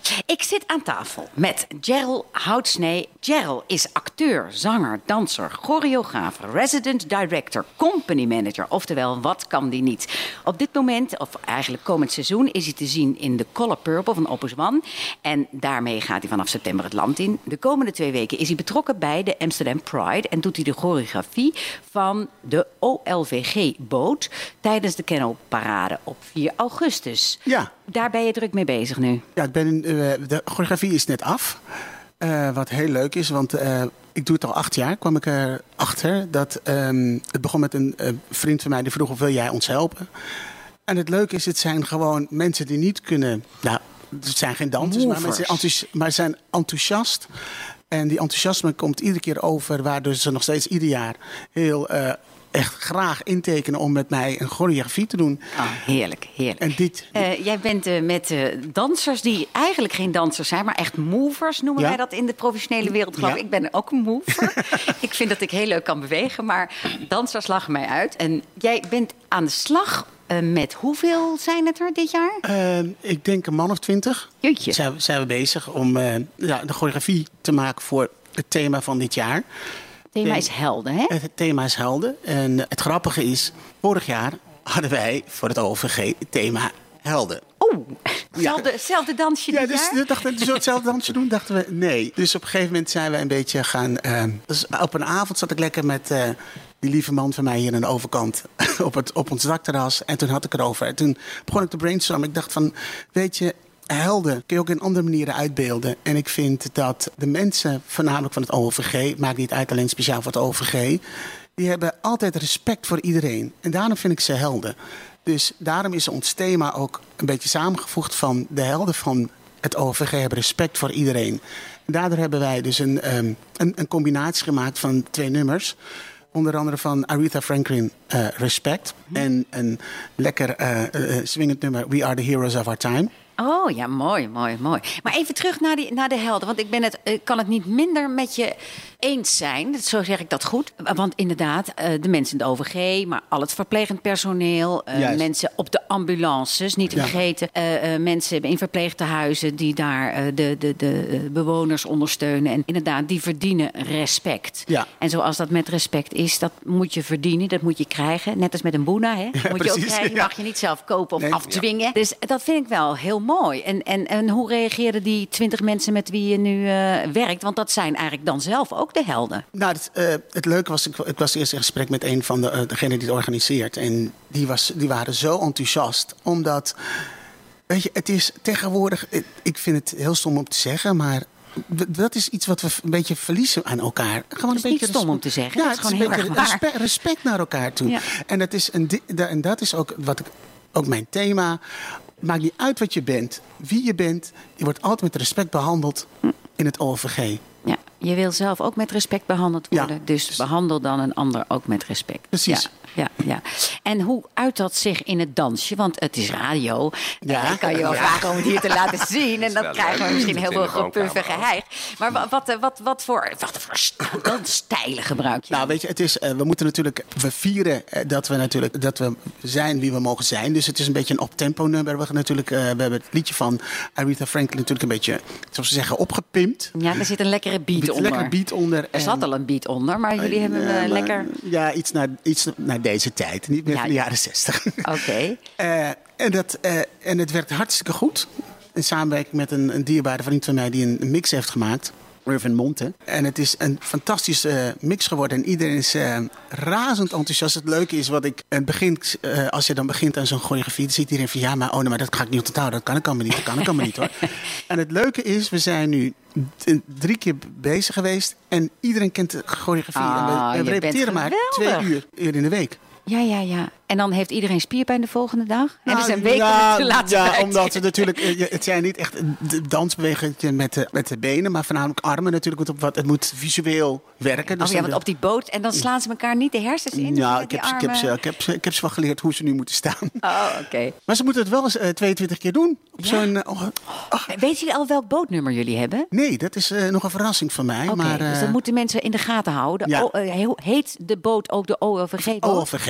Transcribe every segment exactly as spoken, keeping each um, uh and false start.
Ik zit aan tafel met Gerald Houtsnee. Gerald is acteur, zanger, danser, choreograaf, resident director, company manager. Oftewel, wat kan die niet? Op dit moment, of eigenlijk komend seizoen, is hij te zien in The Color Purple van Opus One. En daarmee gaat hij vanaf september het land in. De komende twee weken is hij betrokken bij de Amsterdam Pride en doet hij de choreografie van de O L V G-boot tijdens de Kennelparade op vier augustus. Ja. Daar ben je druk mee bezig nu. Ja, ik ben, uh, de choreografie is net af. Uh, wat heel leuk is, want uh, ik doe het al acht jaar. Kwam ik erachter dat um, het begon met een uh, vriend van mij die vroeg of wil jij ons helpen. En het leuke is, het zijn gewoon mensen die niet kunnen. Nou, het zijn geen dansers, maar mensen enthousi- maar zijn enthousiast. En die enthousiasme komt iedere keer over, waardoor ze nog steeds ieder jaar heel uh, echt graag intekenen om met mij een choreografie te doen. Oh, heerlijk, heerlijk. En dit, uh, jij bent uh, met uh, dansers die eigenlijk geen dansers zijn, maar echt movers noemen ja. wij dat in de professionele wereld. Geloof ik. Ja. Ik ben ook een mover. Ik vind dat ik heel leuk kan bewegen, maar dansers lachen mij uit. En jij bent aan de slag uh, met hoeveel zijn het er dit jaar? Uh, ik denk een man of twintig. Jeetje. Zijn, zijn we bezig om uh, ja, de choreografie te maken voor het thema van dit jaar. Het thema is helden, hè? Het thema is helden. En het grappige is, vorig jaar hadden wij voor het O V G het thema helden. Oeh, hetzelfde, hetzelfde dansje dit ja, dus, jaar? dachten we, zullen we hetzelfde dansje doen? Dachten we, nee. Dus op een gegeven moment zijn we een beetje gaan. Uh, dus op een avond zat ik lekker met uh, die lieve man van mij hier aan de overkant op, het, op ons dakterras. En toen had ik erover. En toen begon ik te brainstormen. Ik dacht van, weet je, helden kun je ook in andere manieren uitbeelden. En ik vind dat de mensen, voornamelijk van het O V G, maakt niet uit alleen speciaal voor het O V G, die hebben altijd respect voor iedereen. En daarom vind ik ze helden. Dus daarom is ons thema ook een beetje samengevoegd van de helden van het O V G hebben respect voor iedereen. En daardoor hebben wij dus een, um, een, een combinatie gemaakt van twee nummers. Onder andere van Aretha Franklin, uh, Respect. Mm. En een lekker uh, uh, swingend nummer, We Are The Heroes Of Our Time. Oh ja, mooi, mooi, mooi. Maar even terug naar, die, naar de helden. Want ik ben het, ik kan het niet minder met je eens zijn. Zo zeg ik dat goed. Want inderdaad, de mensen in de O V G, maar al het verplegend personeel, mensen op de ambulances, niet te ja. vergeten. Uh, uh, mensen in verpleegtehuizen die daar uh, de, de, de bewoners ondersteunen. En inderdaad, die verdienen respect. Ja. En zoals dat met respect is, dat moet je verdienen, dat moet je krijgen. Net als met een boena, hè? Ja, moet precies, je ook krijgen, ja. mag je niet zelf kopen of nee, afdwingen. Ja. Dus dat vind ik wel heel mooi. Mooi. En, en, en hoe reageerden die twintig mensen met wie je nu uh, werkt? Want dat zijn eigenlijk dan zelf ook de helden. Nou, het, uh, het leuke was, ik, ik was eerst in gesprek met een van de, uh, degenen die het organiseert. En die, was, die waren zo enthousiast. Omdat, weet je, het is tegenwoordig, ik vind het heel stom om te zeggen, maar dat is iets wat we een beetje verliezen aan elkaar. Gewoon het is een beetje niet stom om te zeggen. Ja, dat is het gewoon is heel een erg beetje respect, respect naar elkaar toe. Ja. En, dat is een, en dat is ook wat ik, ook mijn thema. Maakt niet uit wat je bent, wie je bent. Je wordt altijd met respect behandeld in het O V G. Ja, je wil zelf ook met respect behandeld worden. Ja, dus, dus behandel dan een ander ook met respect. Precies. Ja. Ja, ja. En hoe uit dat zich in het dansje? Want het is radio. Ja. En ik kan je wel ja. vragen om het hier te laten zien. En dan krijgen we misschien heel veel gepuffe geheig. Maar wat, wat, wat, wat voor, wat voor dansstijlen gebruik je? Nou, weet je, het is, uh, we moeten natuurlijk, we vieren uh, dat we natuurlijk, dat we zijn wie we mogen zijn. Dus het is een beetje een op-tempo nummer. We, natuurlijk, uh, we hebben het liedje van Aretha Franklin natuurlijk een beetje, zoals ze zeggen, opgepimpt. Ja, er zit een lekkere beat een onder. Lekker beat onder. Er zat al een beat onder, maar jullie uh, hebben uh, lekker. Ja, iets naar, iets naar deze tijd. Niet meer ja, van de jaren zestig. Oké. Okay. uh, en, dat, uh, en het werkt hartstikke goed. In samenwerking met een, een dierbare vriend van mij die een, een mix heeft gemaakt. Irvin Monte. En het is een fantastische uh, mix geworden. En iedereen is uh, razend enthousiast. Het leuke is wat ik... Het begint, uh, als je dan begint aan zo'n choreografie... dan ziet iedereen van... Ja, maar, oh, nee, maar dat ga ik niet onthouden. Dat kan ik allemaal niet. Dat kan ik allemaal niet, hoor. En het leuke is... We zijn nu d- drie keer bezig geweest. En iedereen kent de choreografie. Ah, en we, we repeteren maar twee uur, uur in de week. Ja, ja, ja. En dan heeft iedereen spierpijn de volgende dag? En nou, dus een week ja, om het te laten Ja, buiten. omdat het natuurlijk... Het zijn niet echt dansbewegingen met de, met de benen... maar voornamelijk armen natuurlijk. Want wat, het moet visueel werken. Dus oh ja, want op die boot... En dan slaan ze elkaar niet de hersens in? Ja, ik heb, ik, heb ze, ik, heb ze, ik heb ze wel geleerd hoe ze nu moeten staan. Oh, oké. Okay. Maar ze moeten het wel eens uh, tweeëntwintig keer doen. Op ja? zo'n, uh, oh, oh. Weten jullie al welk bootnummer jullie hebben? Nee, dat is uh, nog een verrassing van mij. Oké, okay, uh, dus dat moeten mensen in de gaten houden. Ja. O, uh, heet de boot ook de O L V G-boot? O L V G.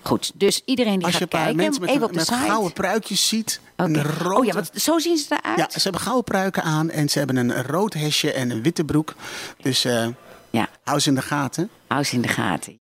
Goed, dus iedereen die Als je gaat een paar kijken, mensen met, even op de met site. gouden pruikjes ziet. Okay. Een rode... Oh ja, want zo zien ze eruit? Ja, ze hebben gouden pruiken aan en ze hebben een rood hesje en een witte broek. Dus uh, ja. hou ze in de gaten. Hou ze in de gaten.